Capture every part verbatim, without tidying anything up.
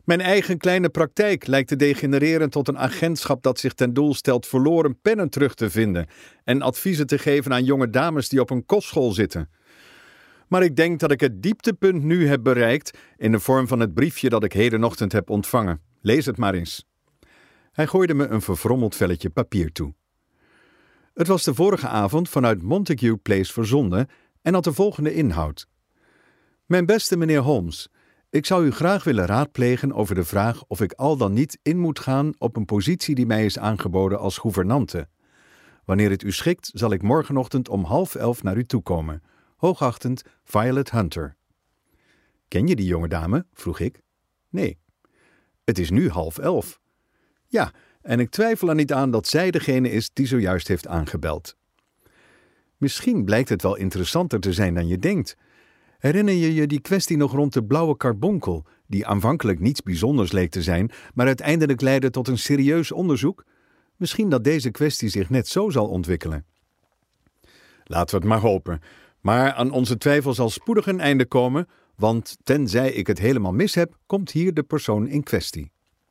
Mijn eigen kleine praktijk lijkt te degenereren tot een agentschap dat zich ten doel stelt verloren pennen terug te vinden en adviezen te geven aan jonge dames die op een kostschool zitten. Maar ik denk dat ik het dieptepunt nu heb bereikt in de vorm van het briefje dat ik hedenochtend heb ontvangen. Lees het maar eens. Hij gooide me een verfrommeld velletje papier toe. Het was de vorige avond vanuit Montague Place verzonden en had de volgende inhoud. Mijn beste meneer Holmes, ik zou u graag willen raadplegen over de vraag of ik al dan niet in moet gaan op een positie die mij is aangeboden als gouvernante. Wanneer het u schikt, zal ik morgenochtend om half elf naar u toekomen. Hoogachtend Violet Hunter. Ken je die jonge dame? Vroeg ik. Nee. Het is nu half elf. Ja, en ik twijfel er niet aan dat zij degene is die zojuist heeft aangebeld. Misschien blijkt het wel interessanter te zijn dan je denkt. Herinner je je die kwestie nog rond de blauwe karbonkel, die aanvankelijk niets bijzonders leek te zijn, maar uiteindelijk leidde tot een serieus onderzoek? Misschien dat deze kwestie zich net zo zal ontwikkelen. Laten we het maar hopen. Maar aan onze twijfel zal spoedig een einde komen, want tenzij ik het helemaal mis heb, komt hier de persoon in kwestie.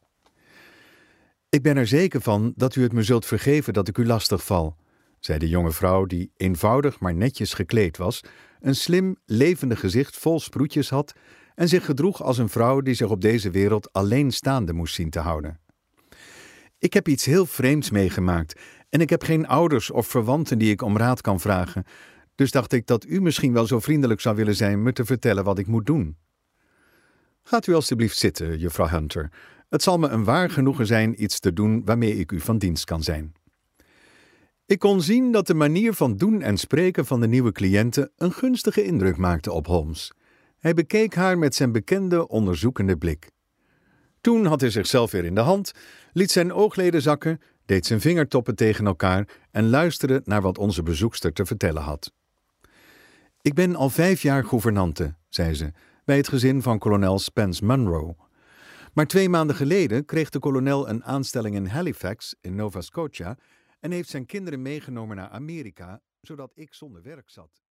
Ik ben er zeker van dat u het me zult vergeven dat ik u lastig val, zei de jonge vrouw die eenvoudig maar netjes gekleed was, een slim, levendig gezicht vol sproetjes had en zich gedroeg als een vrouw die zich op deze wereld alleen staande moest zien te houden. Ik heb iets heel vreemds meegemaakt en ik heb geen ouders of verwanten die ik om raad kan vragen, dus dacht ik dat u misschien wel zo vriendelijk zou willen zijn me te vertellen wat ik moet doen. Gaat u alstublieft zitten, juffrouw Hunter. Het zal me een waar genoegen zijn iets te doen waarmee ik u van dienst kan zijn. Ik kon zien dat de manier van doen en spreken van de nieuwe cliënte een gunstige indruk maakte op Holmes. Hij bekeek haar met zijn bekende onderzoekende blik. Toen had hij zichzelf weer in de hand, liet zijn oogleden zakken, deed zijn vingertoppen tegen elkaar en luisterde naar wat onze bezoekster te vertellen had. Ik ben al vijf jaar gouvernante, zei ze, bij het gezin van kolonel Spence Munro. Maar twee maanden geleden kreeg de kolonel een aanstelling in Halifax, in Nova Scotia, en heeft zijn kinderen meegenomen naar Amerika, zodat ik zonder werk zat.